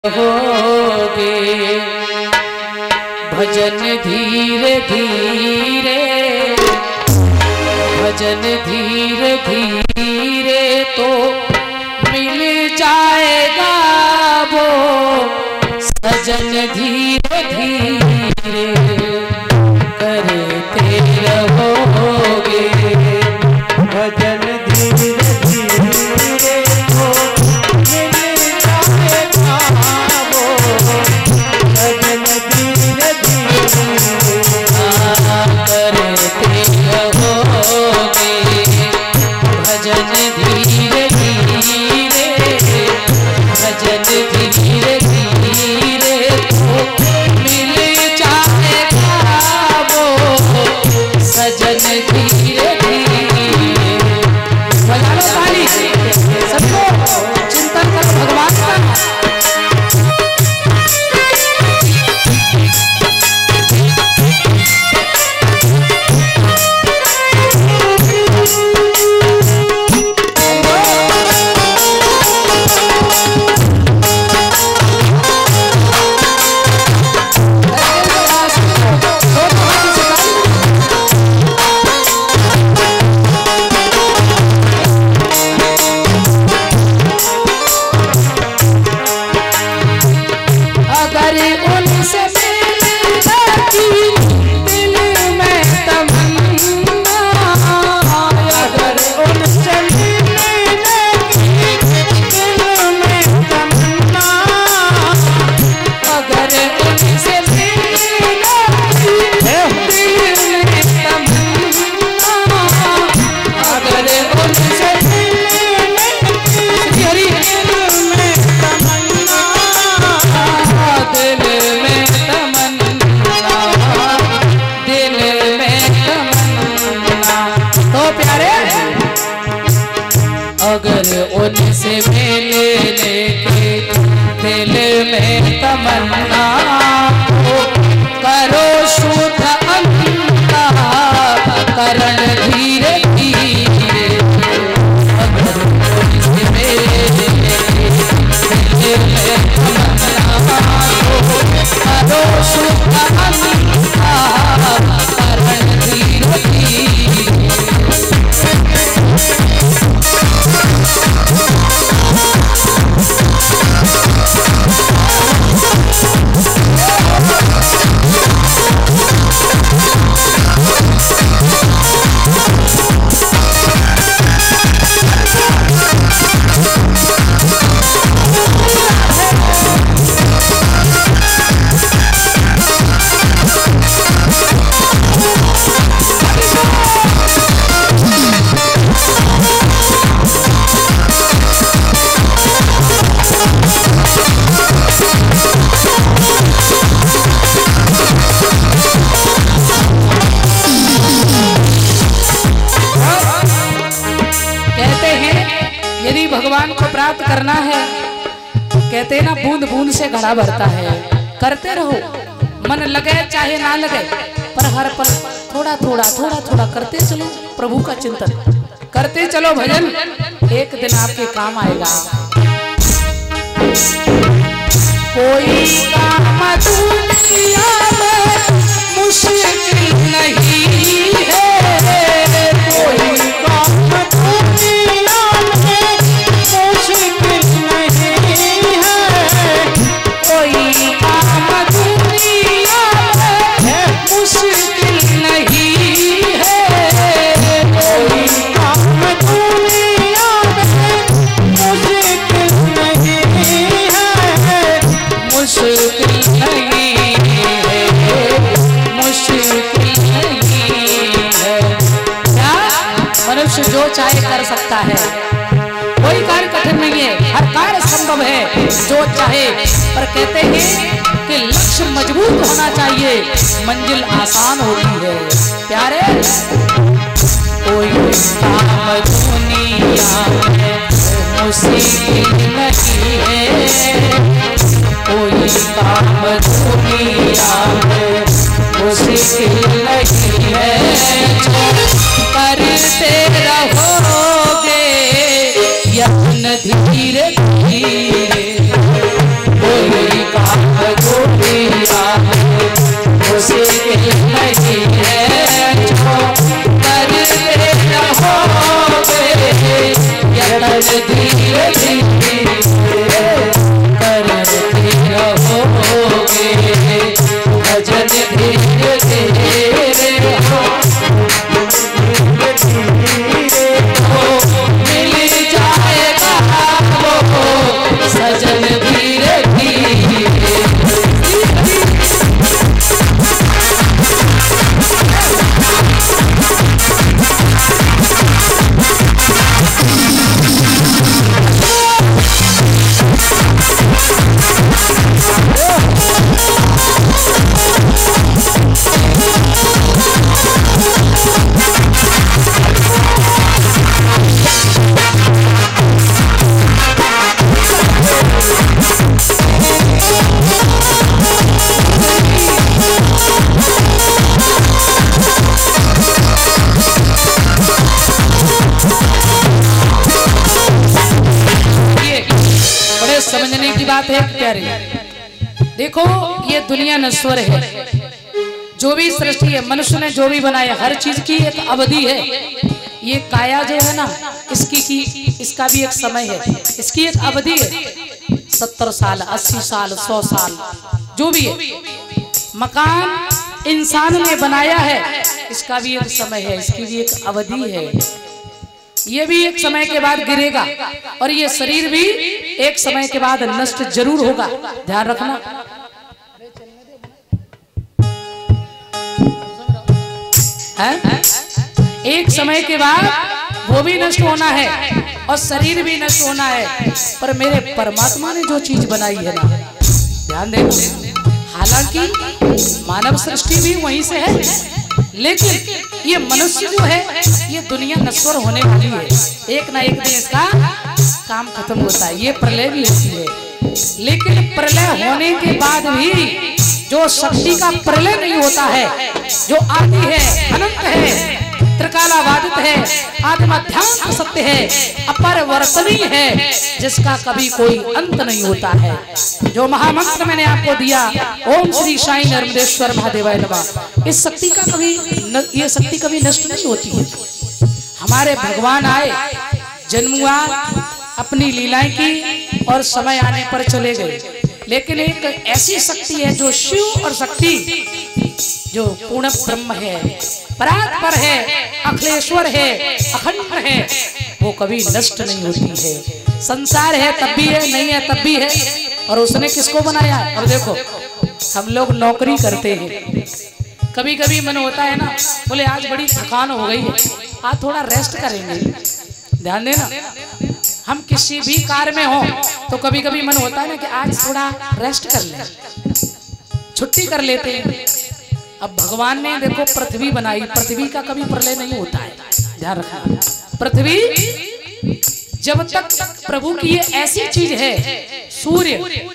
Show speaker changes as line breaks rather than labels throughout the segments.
होगे भजन धीरे धीरे, भजन धीरे धीरे तो मिल जाएगा वो सजन धीरे धीरे करते रहोगे भजन धीरे धीरे तो मिल जाएगा वो सजन धीरे धीरे करते रहोगे भजन धीरे धीरे, भजन धीरे धीरे तो मिल जाएगा वो सजन धीरे धीरे। बजा लो ताली सबको, चिंतन करो भगवान का। अगर उनसे मिल लेके दिल में तमन्ना हो, करो शुद्ध अंतःकरण धीरे धीरे। अगर उनसे मिल लेके दिल में तमन्ना हो, करो शुद्ध अंतःकरण धीरे धीरे। यदि भगवान को प्राप्त करना है, कहते हैं ना, बूंद बूंद से घड़ा भरता है। करते रहो, मन लगे चाहे ना लगे, पर हर पल थोड़ा थोड़ा थोड़ा थोड़ा करते चलो प्रभु का चिंतन, करते चलो भजन, एक दिन आपके काम आएगा। कोई काम दुनिया में मुश्किल नहीं है, कोई काम दुनिया मुश्किल नहीं है, कोई काम दुनिया में मुश्किल नहीं है, कोई काम दुनिया में मुश्किल नहीं है, मुश्किल नहीं है, मुश्किल नहीं है। क्या मनुष्य जो चाहे कर सकता है, कोई कार्य कठिन नहीं है, हर कार्य संभव है जो चाहे। पर कहते हैं कि लक्ष्य मजबूत होना चाहिए, मंजिल आसान होती है। प्यारे, कोई काम दुनिया में मुश्किल नहीं है, कोई काम दुनिया में मुश्किल नहीं है, करते रहोगे यत्न धीरे धीरे, कोई बात है प्यारी, देखो ये दुनिया नश्वर है, जो भी सृष्टि है, मनुष्य ने जो भी बनाया, हर चीज की एक अवधि है। ये काया जो है ना, इसका भी एक समय है, इसकी एक अवधि है। 70 साल, 80 साल, 100 साल, जो भी है। मकान इंसान ने बनाया है, इसका भी एक समय है, इसकी भी एक अवधि है। ये भी एक समय के बाद गिरेगा, और ये शरीर भी एक समय के बाद नष्ट जरूर होगा, ध्यान रखना। है? एक समय के बाद वो भी नष्ट होना है और शरीर भी नष्ट होना है, पर मेरे परमात्मा ने जो चीज बनाई है ना, ध्यान देना। हालांकि मानव सृष्टि भी वहीं से है, लेकिन ये मनुष्य जो है, ये दुनिया नश्वर होने वाली है। एक ना एक दिन इसका काम खत्म होता है, ये प्रलय भी होती है। लेकिन प्रलय होने के बाद भी जो शक्ति का प्रलय नहीं होता है, जो आदि है, अनंत है, त्रिकालाबाधित है, आत्माध्यात्म सत्य है, अपरिवर्तनीय है, जिसका कभी कोई अंत नहीं होता है। जो महामंत्र मैंने आपको दिया, ओम श्री साईं नर्मदेश्वर महादेवाय नमः, इस शक्ति का ये शक्ति कभी नष्ट नहीं होती है। हमारे भगवान आए, जन्म हुआ, अपनी लीलाएं की और समय आने पर चले गए। लेकिन एक ऐसी शक्ति है जो शिव और शक्ति, जो पूर्ण ब्रह्म है, परात्पर है, अखिलेश्वर है, अखंड है, वो कभी नष्ट नहीं होती है। संसार है तब भी है, नहीं है तब भी है। और उसने किसको बनाया? अब देखो, हम लोग नौकरी करते हैं, कभी कभी मन होता है ना, बोले आज बड़ी थकान हो गई है, आज थोड़ा रेस्ट करेंगे। ध्यान देना, हम किसी भी कार्य में हो तो कभी कभी मन होता है ना कि आज थोड़ा रेस्ट कर ले, छुट्टी कर लेते हैं। अब भगवान ने देखो पृथ्वी बनाई, पृथ्वी का कभी प्रलय नहीं होता है, ध्यान रखना। पृथ्वी जब तक प्रभु की ये ऐसी चीज है, सूर्य,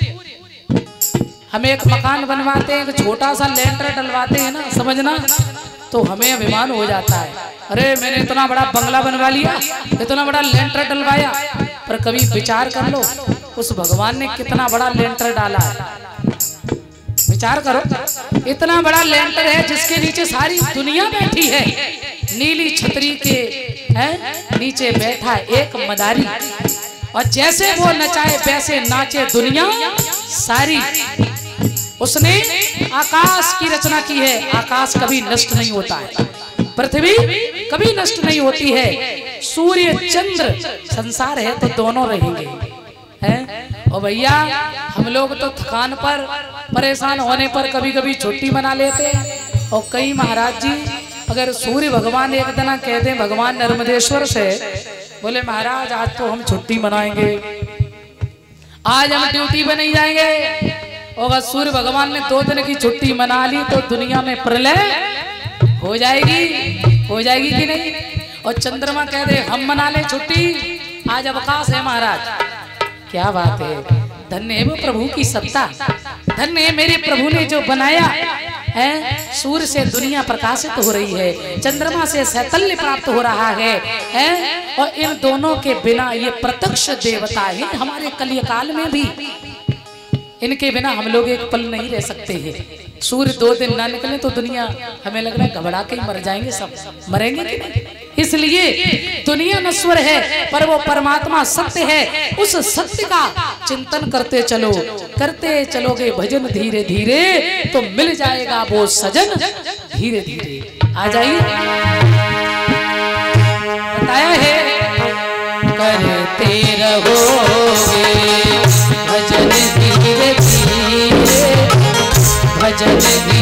हमें एक मकान बनवाते हैं, एक छोटा सा लेंटर डलवाते हैं ना, समझना, तो हमें अभिमान हो जाता है, अरे मैंने इतना बड़ा बंगला बनवा लिया, इतना बड़ा लेंटर डलवाया। पर कभी विचार कर लो, उस भगवान ने कितना बड़ा लेंटर डाला है। विचार करो, इतना बड़ा लेंटर है जिसके नीचे सारी दुनिया बैठी है। नीली छतरी के नीचे बैठा एक मदारी, और जैसे वो नचाए वैसे नाचे दुनिया सारी। उसने आकाश की रचना की है, आकाश कभी नष्ट नहीं होता है, पृथ्वी कभी नष्ट नहीं होती है, सूर्य चंद्र संसार है तो दोनों रहेंगे, हैं? और भैया हम लोग तो थकान पर, परेशान होने पर कभी कभी छुट्टी मना लेते हैं। और कई महाराज जी, अगर सूर्य भगवान एक दिन कहते हैं भगवान नर्मदेश्वर से, बोले महाराज आज तो हम छुट्टी मनाएंगे, आज हम ड्यूटी पे नहीं जाएंगे। और सूर्य भगवान ने 2 दिन की छुट्टी मना ली तो दुनिया में प्रलय हो जाएगी कि नहीं? और चंद्रमा कह दे हम मना ले छुट्टी, आज अवकाश है महाराज। क्या बात है, धन्य है वो प्रभु की सत्ता, धन्य है मेरे प्रभु ने जो बनाया है। सूर्य से दुनिया प्रकाशित हो रही है, चंद्रमा से शैतल्य प्राप्त हो रहा है, और इन दोनों के बिना ये प्रत्यक्ष देवता है हमारे कलिकाल में भी, इनके बिना हम लोग एक पल नहीं रह सकते हैं। सूर्य 2 दिन ना निकले तो दुनिया, हमें लग रहा है घबरा के ही मर जाएंगे, सब मरेंगे कि नहीं। इसलिए दुनिया नश्वर है पर वो परमात्मा सत्य है, उस सत्य का चिंतन करते चलोगे भजन धीरे धीरे, तो मिल जाएगा वो सजन धीरे धीरे। आ जाइए, बताया है करते रहोगे भजन धीरे धीरे, भजन